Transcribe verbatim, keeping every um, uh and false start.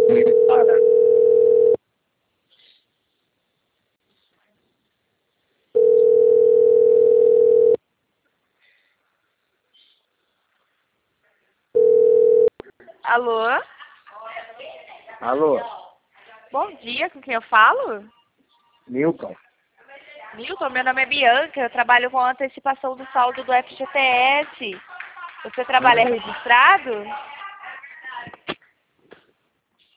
Para. Alô? Alô? Bom dia, com quem eu falo? Milton? Milton, meu nome é Bianca, eu trabalho com a antecipação do saldo do F G T S. Você trabalha Ah, registrado?